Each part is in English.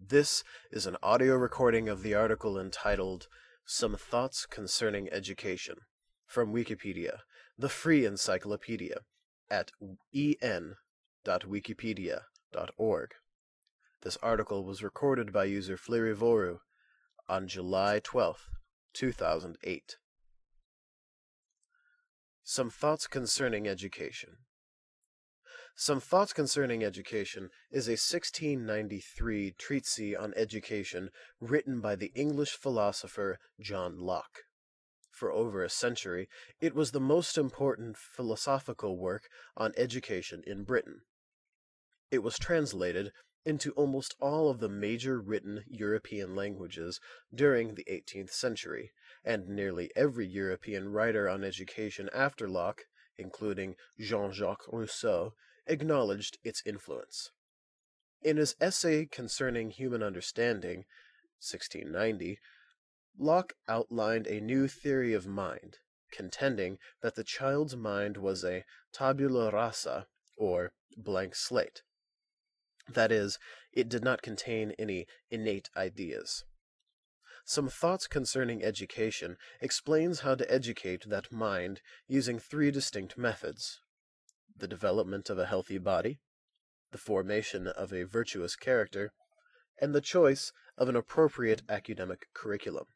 This is an audio recording of the article entitled Some Thoughts Concerning Education from Wikipedia, the free encyclopedia, at en.wikipedia.org. This article was recorded by user Flirivoru on July 12, 2008. Some Thoughts Concerning Education. Some Thoughts Concerning Education is a 1693 treatise on education written by the English philosopher John Locke. For over a century, it was the most important philosophical work on education in Britain. It was translated into almost all of the major written European languages during the 18th century, and nearly every European writer on education after Locke, including Jean-Jacques Rousseau, acknowledged its influence. In his essay concerning human understanding, 1690, Locke outlined a new theory of mind, contending that the child's mind was a tabula rasa, or blank slate. That is, it did not contain any innate ideas. Some Thoughts Concerning Education explains how to educate that mind using three distinct methods: the development of a healthy body, the formation of a virtuous character, and the choice of an appropriate academic curriculum.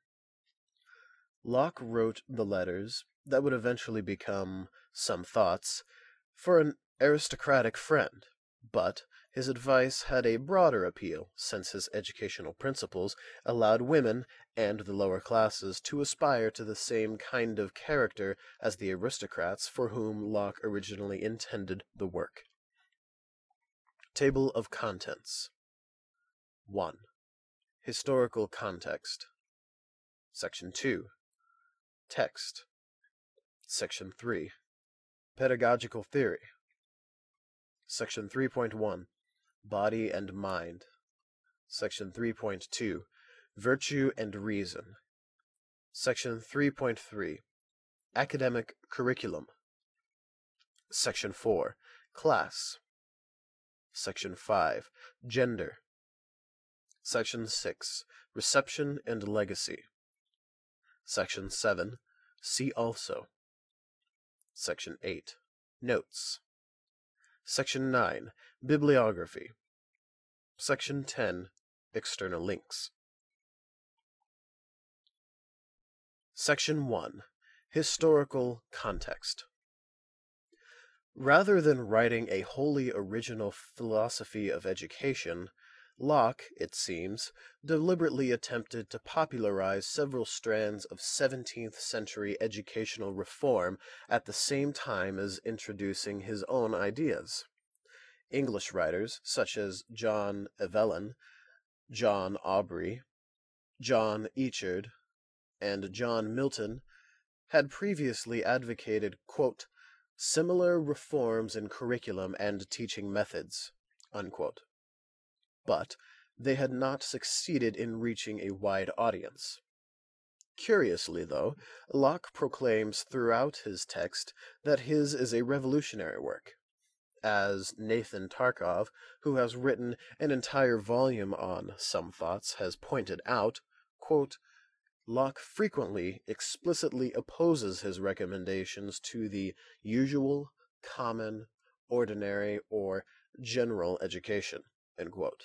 Locke wrote the letters that would eventually become Some Thoughts for an aristocratic friend, but his advice had a broader appeal since his educational principles allowed women and the lower classes to aspire to the same kind of character as the aristocrats for whom Locke originally intended the work. Table of Contents. 1. Historical Context. Section 2. Text. Section 3. Pedagogical Theory. Section 3.1. Body and Mind. Section 3.2. Virtue and Reason. Section 3.3. Academic Curriculum. Section 4. Class. Section 5. Gender. Section 6. Reception and Legacy. Section 7. See also. Section 8. Notes. Section 9. Bibliography. Section 10. External links. Section 1. Historical Context. Rather than writing a wholly original philosophy of education, Locke, it seems, deliberately attempted to popularize several strands of 17th century educational reform at the same time as introducing his own ideas. English writers such as John Evelyn, John Aubrey, John Eachard, and John Milton had previously advocated, quote, similar reforms in curriculum and teaching methods, unquote. But they had not succeeded in reaching a wide audience. Curiously, though, Locke proclaims throughout his text that his is a revolutionary work. As Nathan Tarkov, who has written an entire volume on Some Thoughts, has pointed out, quote, Locke frequently explicitly opposes his recommendations to the usual, common, ordinary, or general education, end quote.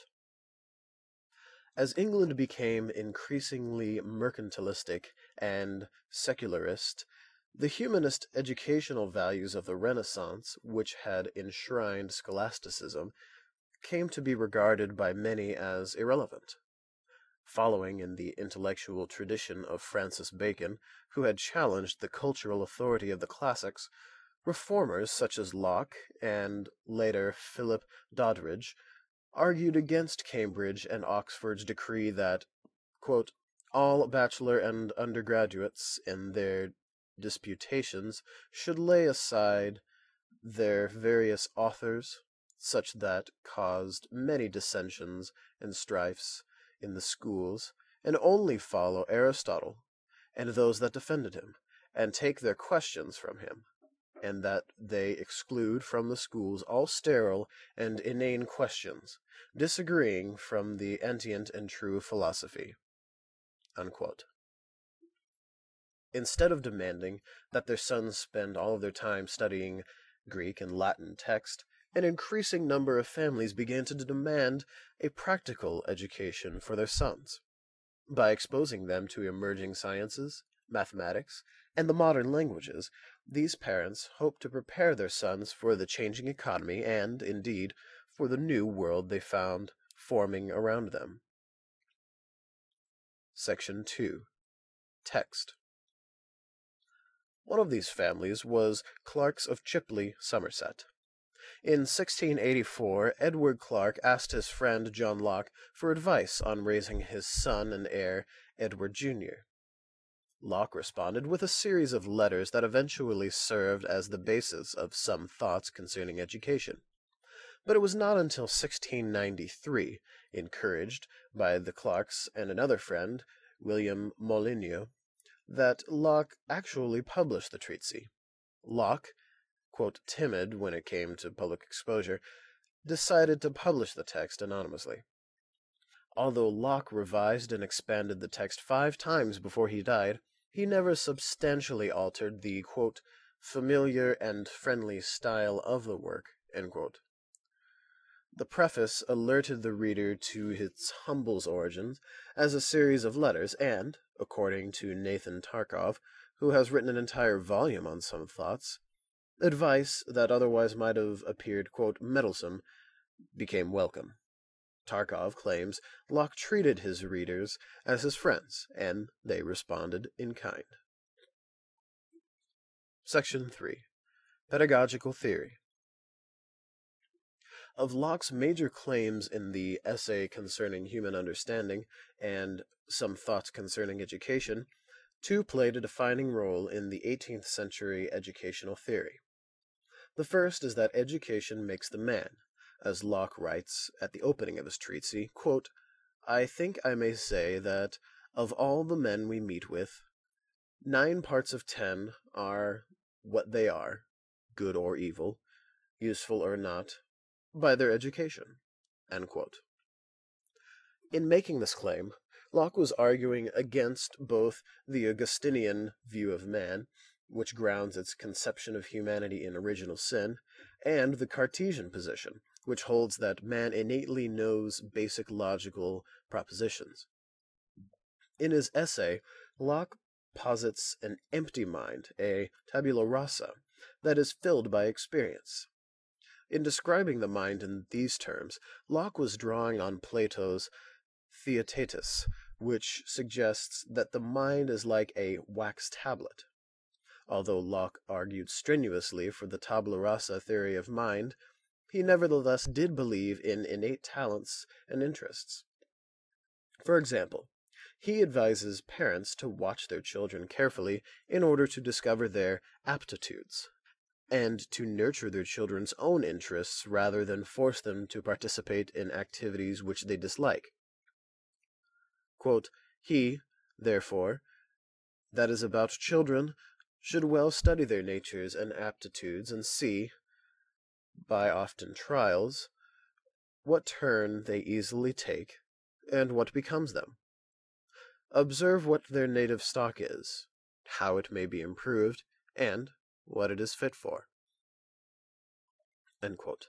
As England became increasingly mercantilistic and secularist, the humanist educational values of the Renaissance, which had enshrined scholasticism, came to be regarded by many as irrelevant. Following in the intellectual tradition of Francis Bacon, who had challenged the cultural authority of the classics, reformers such as Locke and, later, Philip Doddridge argued against Cambridge and Oxford's decree that, quote, all bachelor and undergraduates in their disputations should lay aside their various authors, such that caused many dissensions and strifes in the schools, and only follow Aristotle and those that defended him, and take their questions from him, and that they exclude from the schools all sterile and inane questions, disagreeing from the antient and true philosophy." Unquote. Instead of demanding that their sons spend all of their time studying Greek and Latin text, an increasing number of families began to demand a practical education for their sons. By exposing them to emerging sciences, mathematics, and the modern languages, these parents hoped to prepare their sons for the changing economy and, indeed, for the new world they found forming around them. Section 2. Text. One of these families was Clark's of Chipley, Somerset. In 1684, Edward Clark asked his friend John Locke for advice on raising his son and heir, Edward Jr. Locke responded with a series of letters that eventually served as the basis of some thoughts concerning education. But it was not until 1693, encouraged by the Clarks and another friend, William Molineux, that Locke actually published the treatise. Locke, quote, timid when it came to public exposure, decided to publish the text anonymously. Although Locke revised and expanded the text 5 times before he died, he never substantially altered the, quote, familiar and friendly style of the work, end quote. The preface alerted the reader to its humble origins as a series of letters and, according to Nathan Tarkov, who has written an entire volume on some thoughts, advice that otherwise might have appeared, quote, meddlesome, became welcome. Tarkov claims Locke treated his readers as his friends, and they responded in kind. Section 3. Pedagogical Theory. Of Locke's major claims in the Essay Concerning Human Understanding and Some Thoughts Concerning Education, 2 played a defining role in the 18th century educational theory. The first is that education makes the man. As Locke writes at the opening of his treatise, quote, "I think I may say that of all the men we meet with, 9 parts of 10 are what they are, good or evil, useful or not, by their education." End quote. In making this claim, Locke was arguing against both the Augustinian view of man, which grounds its conception of humanity in original sin, and the Cartesian position, which holds that man innately knows basic logical propositions. In his essay, Locke posits an empty mind, a tabula rasa, that is filled by experience. In describing the mind in these terms, Locke was drawing on Plato's Theaetetus, which suggests that the mind is like a wax tablet. Although Locke argued strenuously for the tabula rasa theory of mind, he nevertheless did believe in innate talents and interests. For example, he advises parents to watch their children carefully in order to discover their aptitudes, and to nurture their children's own interests rather than force them to participate in activities which they dislike. Quote, "He, therefore, that is about children should well study their natures and aptitudes and see, by often trials, what turn they easily take and what becomes them. Observe what their native stock is, how it may be improved, and what it is fit for." End quote.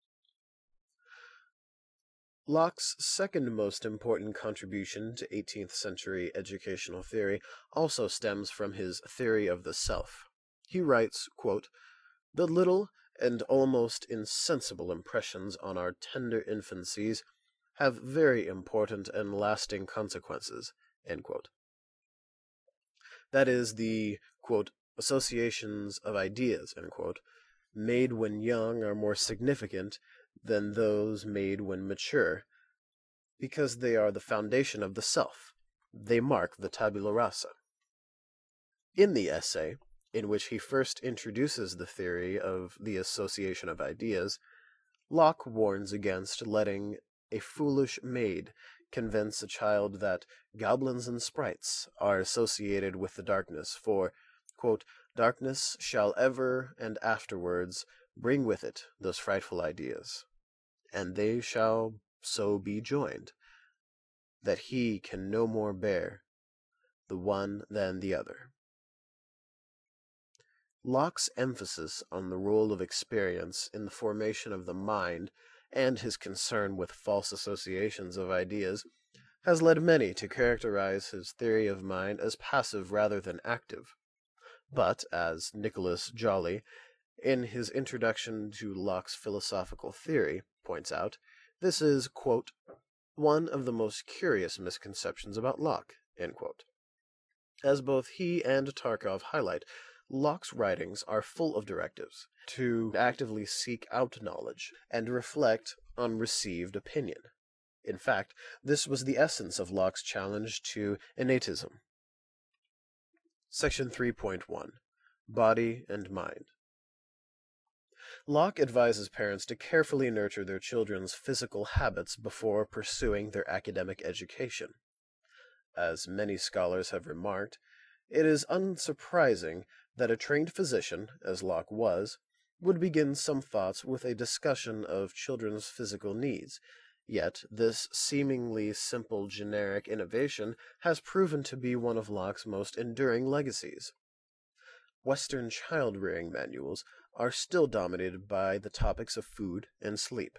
Locke's second most important contribution to 18th century educational theory also stems from his theory of the self. He writes, quote, "The little and almost insensible impressions on our tender infancies have very important and lasting consequences." End quote. That is, the, quote, "associations of ideas," end quote, made when young are more significant than those made when mature, because they are the foundation of the self. They mark the tabula rasa. In the essay, in which he first introduces the theory of the association of ideas, Locke warns against letting a foolish maid convince a child that goblins and sprites are associated with the darkness, for, quote, Darkness shall ever and afterwards bring with it those frightful ideas, and they shall so be joined, that he can no more bear the one than the other. Locke's emphasis on the role of experience in the formation of the mind and his concern with false associations of ideas has led many to characterize his theory of mind as passive rather than active. But, as Nicholas Joly, in his introduction to Locke's philosophical theory, points out, this is, quote, one of the most curious misconceptions about Locke, end quote. As both he and Tarkov highlight, Locke's writings are full of directives to actively seek out knowledge and reflect on received opinion. In fact, this was the essence of Locke's challenge to innatism. Section 3.1. Body and Mind. Locke advises parents to carefully nurture their children's physical habits before pursuing their academic education. As many scholars have remarked, it is unsurprising that a trained physician, as Locke was, would begin some thoughts with a discussion of children's physical needs. Yet this seemingly simple generic innovation has proven to be one of Locke's most enduring legacies. Western child-rearing manuals are still dominated by the topics of food and sleep.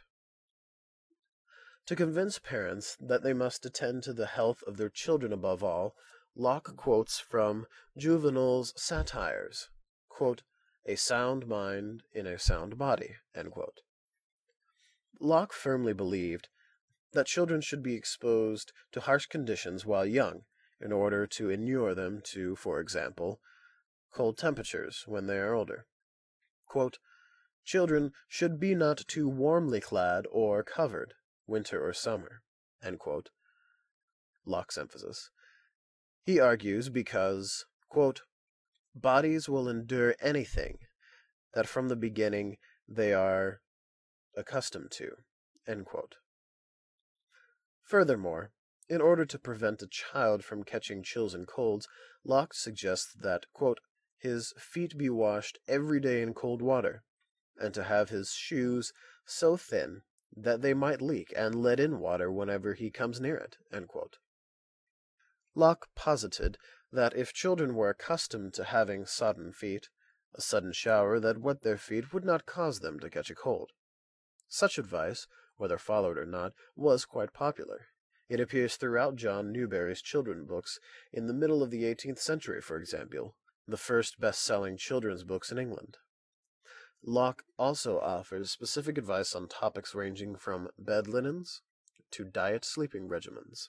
To convince parents that they must attend to the health of their children above all, Locke quotes from Juvenal's Satires, quote, "A sound mind in a sound body," end quote. Locke firmly believed that children should be exposed to harsh conditions while young, in order to inure them to, for example, cold temperatures when they are older. Quote, "Children should be not too warmly clad or covered, winter or summer," end quote. Locke's emphasis. He argues because, quote, "bodies will endure anything that from the beginning they are accustomed to," end quote. Furthermore, in order to prevent a child from catching chills and colds, Locke suggests that, quote, "his feet be washed every day in cold water, and to have his shoes so thin that they might leak and let in water whenever he comes near it," end quote. Locke posited that if children were accustomed to having sodden feet, a sudden shower that wet their feet would not cause them to catch a cold. Such advice, whether followed or not, was quite popular. It appears throughout John Newbery's children's books in the middle of the 18th century, for example, the first best-selling children's books in England. Locke also offers specific advice on topics ranging from bed linens to diet sleeping regimens.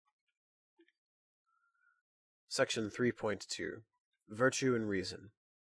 Section 3.2. Virtue and Reason.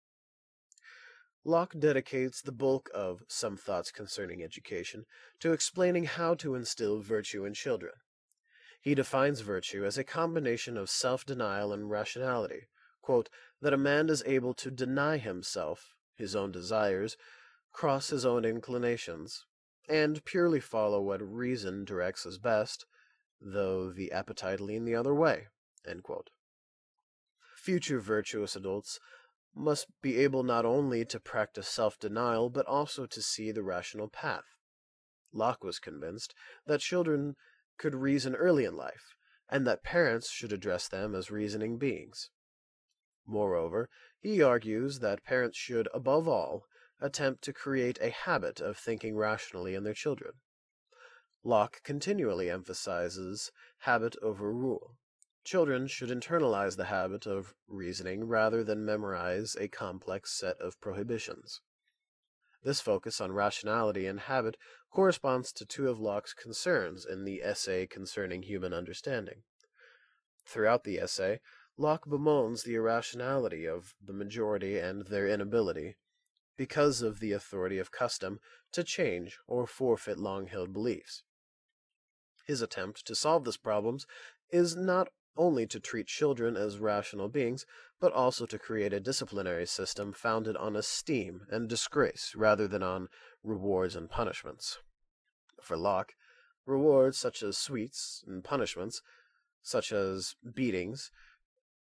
Locke dedicates the bulk of Some Thoughts Concerning Education to explaining how to instill virtue in children. He defines virtue as a combination of self-denial and rationality, quote, "that a man is able to deny himself, his own desires, cross his own inclinations, and purely follow what reason directs as best, though the appetite lean the other way," end quote. Future virtuous adults must be able not only to practice self-denial, but also to see the rational path. Locke was convinced that children could reason early in life, and that parents should address them as reasoning beings. Moreover, he argues that parents should, above all, attempt to create a habit of thinking rationally in their children. Locke continually emphasizes habit over rule. Children should internalize the habit of reasoning rather than memorize a complex set of prohibitions. This focus on rationality and habit corresponds to two of Locke's concerns in the essay concerning human understanding. Throughout the essay, Locke bemoans the irrationality of the majority and their inability, because of the authority of custom, to change or forfeit long-held beliefs. His attempt to solve this problem is not only to treat children as rational beings, but also to create a disciplinary system founded on esteem and disgrace rather than on rewards and punishments. For Locke, rewards such as sweets and punishments, such as beatings,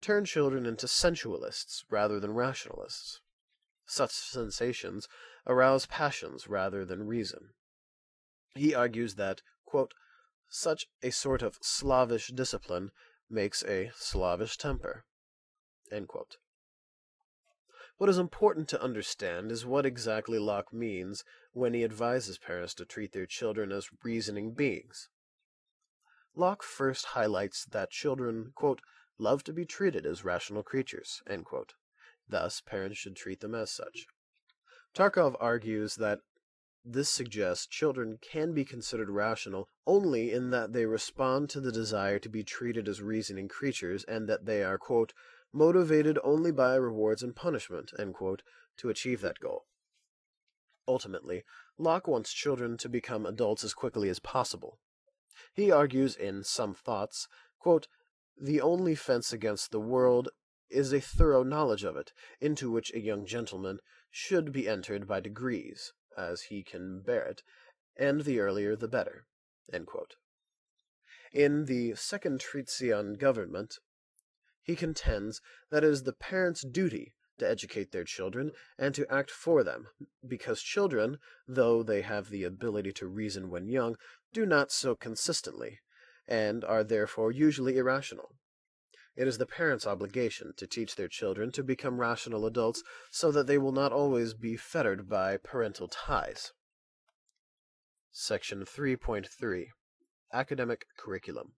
turn children into sensualists rather than rationalists. Such sensations arouse passions rather than reason. He argues that, quote, such a sort of slavish discipline makes a slavish temper, end quote. What is important to understand is what exactly Locke means when he advises parents to treat their children as reasoning beings. Locke first highlights that children, quote, love to be treated as rational creatures, end quote. Thus, parents should treat them as such. Tarkov argues that this suggests children can be considered rational only in that they respond to the desire to be treated as reasoning creatures and that they are, quote, motivated only by rewards and punishment, end quote, to achieve that goal. Ultimately, Locke wants children to become adults as quickly as possible. He argues in Some Thoughts, quote, the only fence against the world is a thorough knowledge of it, into which a young gentleman should be entered by degrees, as he can bear it, and the earlier the better, end quote. In the second treatise on government, he contends that it is the parents' duty to educate their children and to act for them, because children, though they have the ability to reason when young, do not so consistently, and are therefore usually irrational. It is the parents' obligation to teach their children to become rational adults so that they will not always be fettered by parental ties. Section 3.3 Academic Curriculum.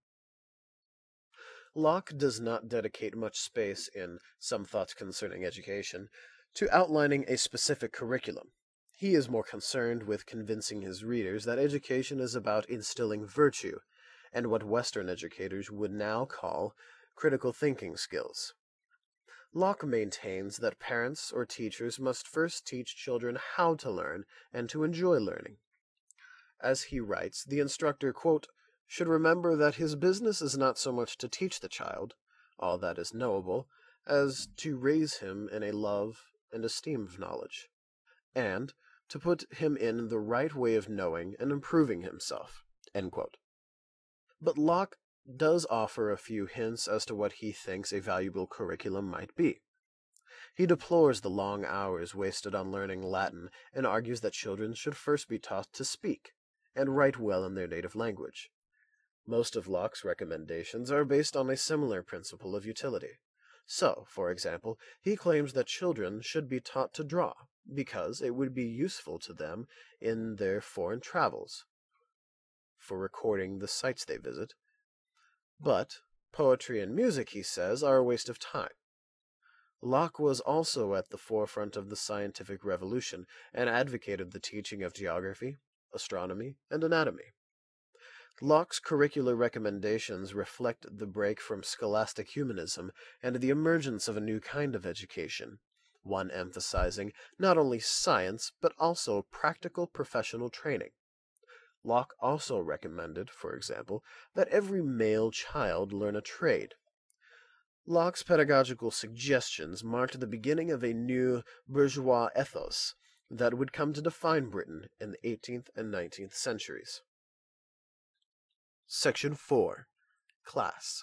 Locke does not dedicate much space in Some Thoughts Concerning Education to outlining a specific curriculum. He is more concerned with convincing his readers that education is about instilling virtue, and what Western educators would now call critical thinking skills. Locke maintains that parents or teachers must first teach children how to learn and to enjoy learning. As he writes, the instructor, quote, should remember that his business is not so much to teach the child all that is knowable, as to raise him in a love and esteem of knowledge, and to put him in the right way of knowing and improving himself, end quote. But Locke does offer a few hints as to what he thinks a valuable curriculum might be. He deplores the long hours wasted on learning Latin and argues that children should first be taught to speak and write well in their native language. Most of Locke's recommendations are based on a similar principle of utility. So, for example, he claims that children should be taught to draw because it would be useful to them in their foreign travels, for recording the sites they visit. But poetry and music, he says, are a waste of time. Locke was also at the forefront of the scientific revolution and advocated the teaching of geography, astronomy, and anatomy. Locke's curricular recommendations reflect the break from scholastic humanism and the emergence of a new kind of education, one emphasizing not only science but also practical professional training. Locke also recommended, for example, that every male child learn a trade. Locke's pedagogical suggestions marked the beginning of a new bourgeois ethos that would come to define Britain in the 18th and 19th centuries. Section 4. Class.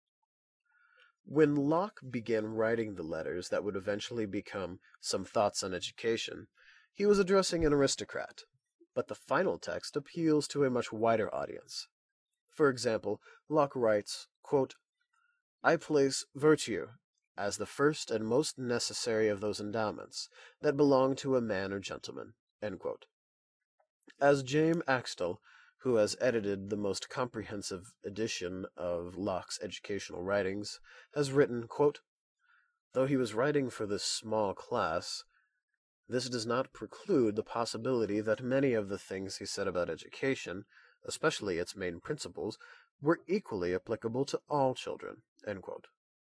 When Locke began writing the letters that would eventually become Some Thoughts on Education, he was addressing an aristocrat, but the final text appeals to a much wider audience. For example, Locke writes, quote, I place virtue as the first and most necessary of those endowments that belong to a man or gentleman, end quote. As James Axtell, who has edited the most comprehensive edition of Locke's educational writings, has written, quote, though he was writing for this small class, this does not preclude the possibility that many of the things he said about education, especially its main principles, were equally applicable to all children, end quote.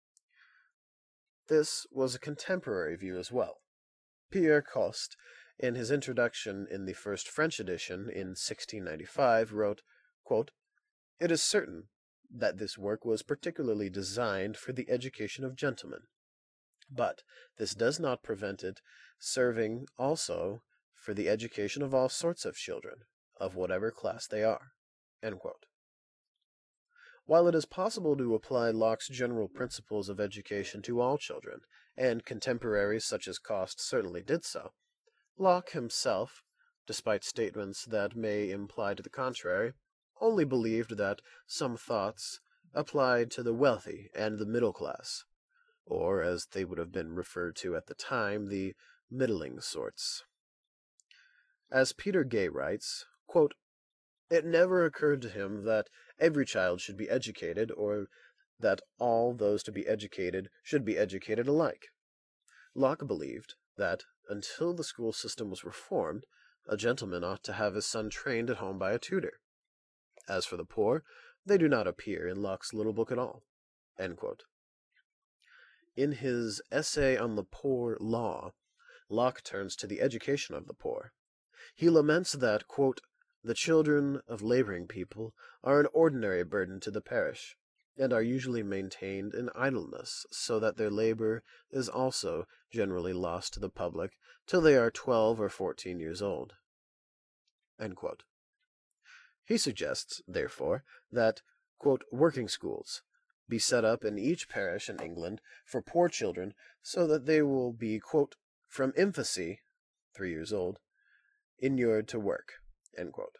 This was a contemporary view as well. Pierre Coste, in his introduction in the first French edition in 1695, wrote, quote, it is certain that this work was particularly designed for the education of gentlemen, but this does not prevent it serving also for the education of all sorts of children, of whatever class they are, end quote. While it is possible to apply Locke's general principles of education to all children, and contemporaries such as Coste certainly did so, Locke himself, despite statements that may imply to the contrary, only believed that some thoughts applied to the wealthy and the middle class, or, as they would have been referred to at the time, the middling sorts. As Peter Gay writes, quote, "It never occurred to him that every child should be educated, or that all those to be educated should be educated alike. Locke believed that, until the school system was reformed, a gentleman ought to have his son trained at home by a tutor. As for the poor, they do not appear in Locke's little book at all." End quote. In his Essay on the Poor Law, Locke turns to the education of the poor. He laments that, quote, "the children of laboring people are an ordinary burden to the parish, and are usually maintained in idleness, so that their labor is also generally lost to the public till they are 12 or 14 years old." End quote. He suggests, therefore, that, quote, "working schools be set up in each parish in England for poor children, so that they will be, quote, from infancy, 3 years old, inured to work." End quote.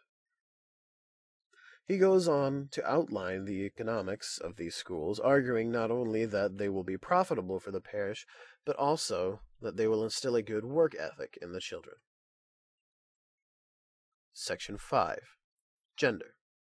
He goes on to outline the economics of these schools, arguing not only that they will be profitable for the parish, but also that they will instill a good work ethic in the children. Section 5. Gender.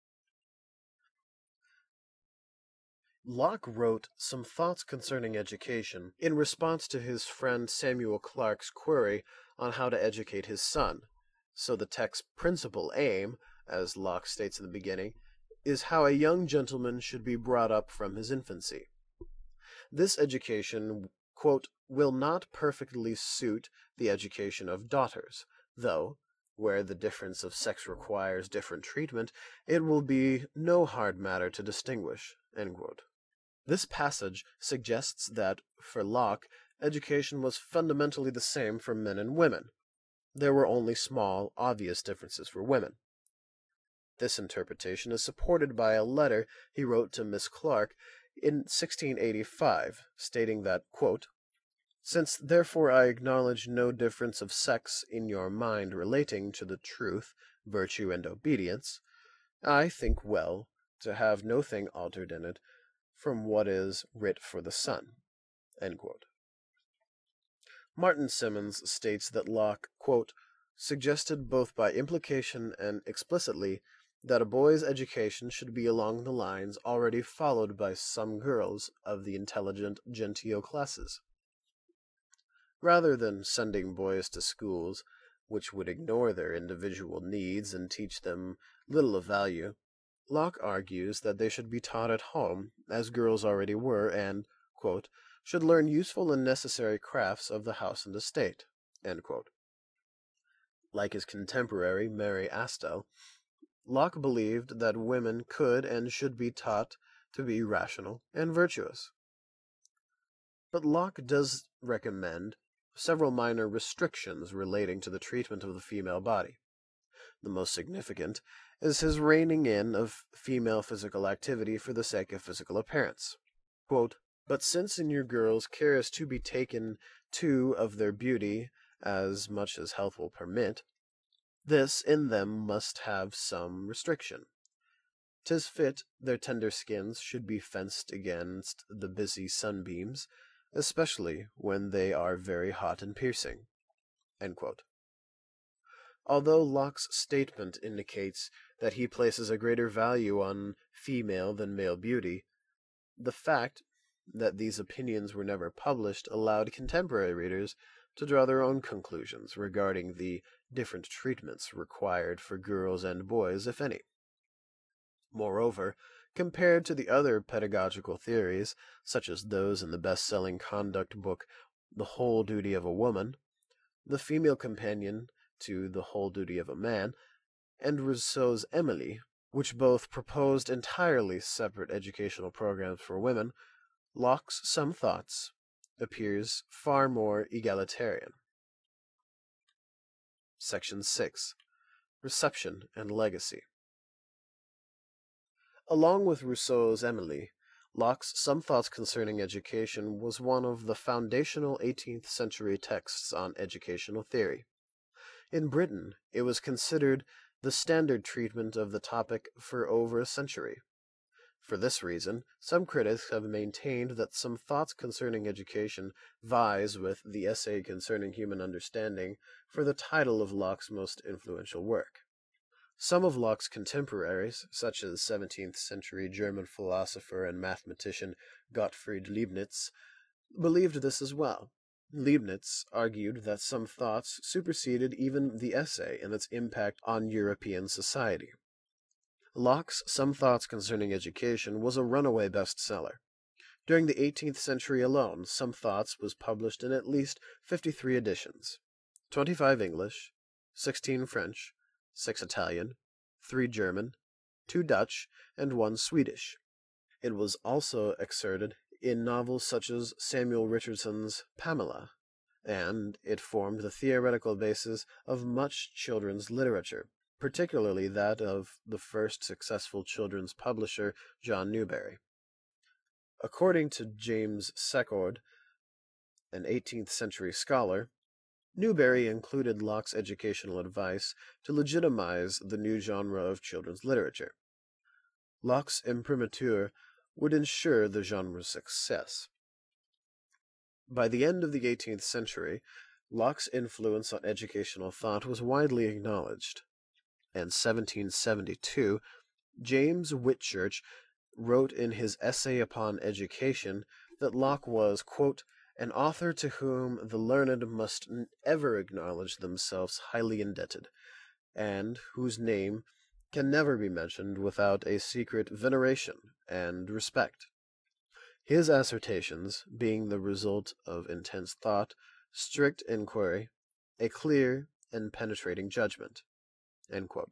Locke wrote some thoughts concerning education in response to his friend Samuel Clarke's query on how to educate his son. So the text's principal aim, as Locke states in the beginning, is how a young gentleman should be brought up from his infancy. This education, quote, "will not perfectly suit the education of daughters, though, where the difference of sex requires different treatment, it will be no hard matter to distinguish." End quote. This passage suggests that, for Locke, education was fundamentally the same for men and women. There were only small, obvious differences for women. This interpretation is supported by a letter he wrote to Miss Clarke in 1685, stating that, quote, "Since therefore I acknowledge no difference of sex in your mind relating to the truth, virtue, and obedience, I think well to have no thing altered in it from what is writ for the son." End quote. Martin Simmons states that Locke, quote, "suggested both by implication and explicitly that a boy's education should be along the lines already followed by some girls of the intelligent genteel classes. Rather than sending boys to schools which would ignore their individual needs and teach them little of value, Locke argues that they should be taught at home, as girls already were, and, quote, should learn useful and necessary crafts of the house and estate." End quote. Like his contemporary Mary Astell, Locke believed that women could and should be taught to be rational and virtuous. But Locke does recommend several minor restrictions relating to the treatment of the female body. The most significant is his reining in of female physical activity for the sake of physical appearance. Quote, "But since in your girls care is to be taken to of their beauty as much as health will permit, this in them must have some restriction. 'Tis fit their tender skins should be fenced against the busy sunbeams, especially when they are very hot and piercing." End quote. Although Locke's statement indicates that he places a greater value on female than male beauty, the fact that these opinions were never published allowed contemporary readers to draw their own conclusions regarding the different treatments required for girls and boys, if any. Moreover, compared to the other pedagogical theories, such as those in the best-selling conduct book The Whole Duty of a Woman, the female companion to The Whole Duty of a Man, and Rousseau's Emily, which both proposed entirely separate educational programs for women, Locke's Some Thoughts appears far more egalitarian. Section 6. Reception and Legacy. Along with Rousseau's Emily, Locke's Some Thoughts Concerning Education was one of the foundational 18th century texts on educational theory. In Britain, it was considered the standard treatment of the topic for over a century. For this reason, some critics have maintained that Some Thoughts Concerning Education vies with The Essay Concerning Human Understanding for the title of Locke's most influential work. Some of Locke's contemporaries, such as 17th century German philosopher and mathematician Gottfried Leibniz, believed this as well. Leibniz argued that Some Thoughts superseded even the essay in its impact on European society. Locke's Some Thoughts Concerning Education was a runaway bestseller. During the 18th century alone, Some Thoughts was published in at least 53 editions, 25 English, 16 French, 6 Italian, 3 German, 2 Dutch, and 1 Swedish. It was also excerpted in novels such as Samuel Richardson's Pamela, and it formed the theoretical basis of much children's literature, particularly that of the first successful children's publisher, John Newbery. According to James Secord, an 18th century scholar, Newbery included Locke's educational advice to legitimize the new genre of children's literature. Locke's imprimatur would ensure the genre's success. By the end of the 18th century, Locke's influence on educational thought was widely acknowledged. In 1772, James Whitchurch wrote in his Essay upon Education that Locke was, quote, an author to whom the learned must ever acknowledge themselves highly indebted, and whose name can never be mentioned without a secret veneration and respect. His assertions being the result of intense thought, strict inquiry, a clear and penetrating judgment. End quote.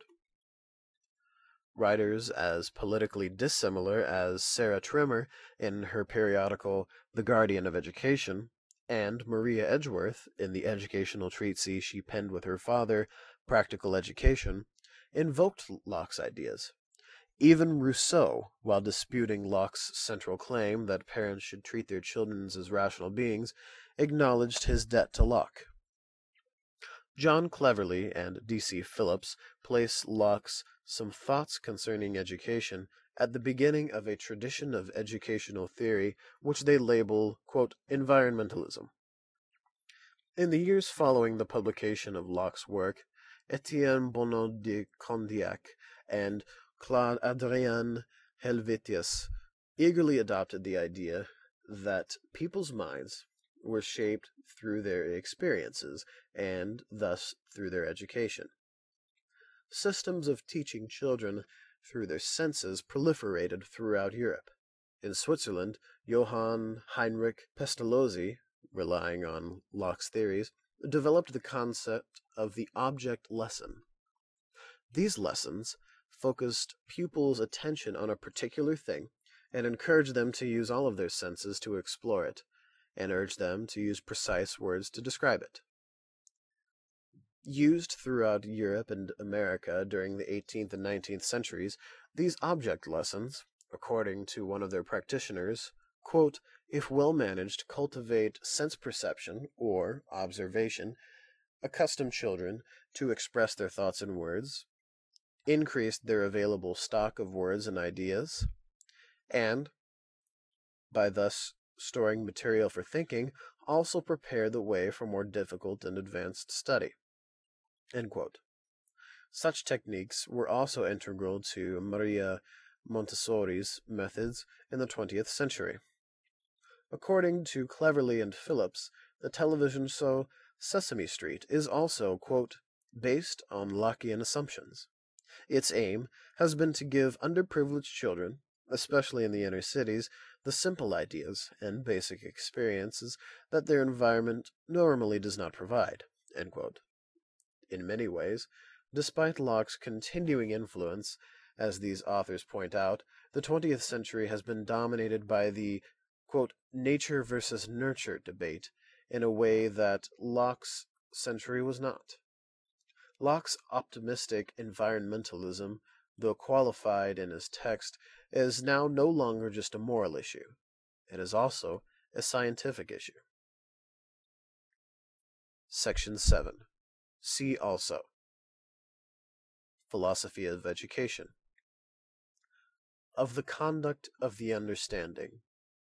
Writers as politically dissimilar as Sarah Trimmer in her periodical The Guardian of Education, and Maria Edgeworth in the educational treatise she penned with her father, Practical Education, invoked Locke's ideas. Even Rousseau, while disputing Locke's central claim that parents should treat their children as rational beings, acknowledged his debt to Locke. John Cleverly and D.C. Phillips place Locke's Some Thoughts Concerning Education at the beginning of a tradition of educational theory which they label, quote, environmentalism. In the years following the publication of Locke's work, Etienne Bonnot de Condillac and Claude Adrien Helvetius eagerly adopted the idea that people's minds were shaped through their experiences and thus through their education. Systems of teaching children through their senses proliferated throughout Europe. In Switzerland, Johann Heinrich Pestalozzi, relying on Locke's theories, developed the concept of the object lesson. These lessons focused pupils' attention on a particular thing and encouraged them to use all of their senses to explore it, and urged them to use precise words to describe it. Used throughout Europe and America during the 18th and 19th centuries, these object lessons, according to one of their practitioners, quote, if well managed, cultivate sense perception, or observation, accustom children to express their thoughts in words, increase their available stock of words and ideas, and, by thus storing material for thinking, also prepare the way for more difficult and advanced study. End quote. Such techniques were also integral to Maria Montessori's methods in the 20th century. According to Cleverly and Phillips, the television show Sesame Street is also, quote, based on Lockean assumptions. Its aim has been to give underprivileged children, especially in the inner cities, the simple ideas and basic experiences that their environment normally does not provide. End quote. In many ways, despite Locke's continuing influence, as these authors point out, the 20th century has been dominated by the, quote, nature versus nurture debate in a way that Locke's century was not. Locke's optimistic environmentalism, though qualified in his text, is now no longer just a moral issue. It is also a scientific issue. Section 7. See also. Philosophy of Education. Of the conduct of the understanding.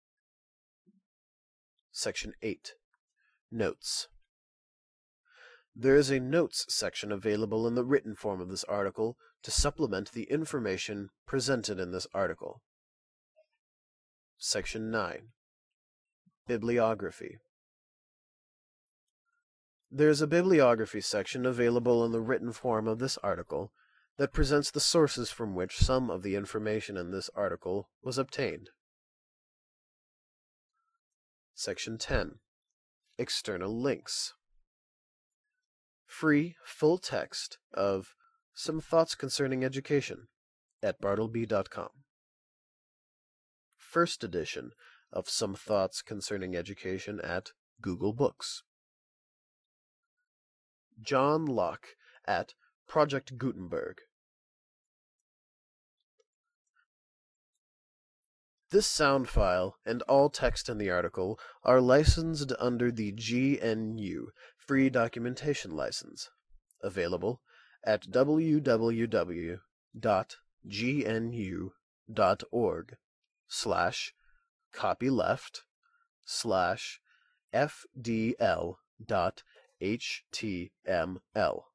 Section 8. Notes. There is a notes section available in the written form of this article to supplement the information presented in this article. Section 9. Bibliography. There is a bibliography section available in the written form of this article that presents the sources from which some of the information in this article was obtained. Section 10. External links. Free, full text of Some Thoughts Concerning Education at bartleby.com. First edition of Some Thoughts Concerning Education at Google Books. John Locke at Project Gutenberg. This sound file and all text in the article are licensed under the GNU Free Documentation License, available at www.gnu.org/copyleft/fdl.html.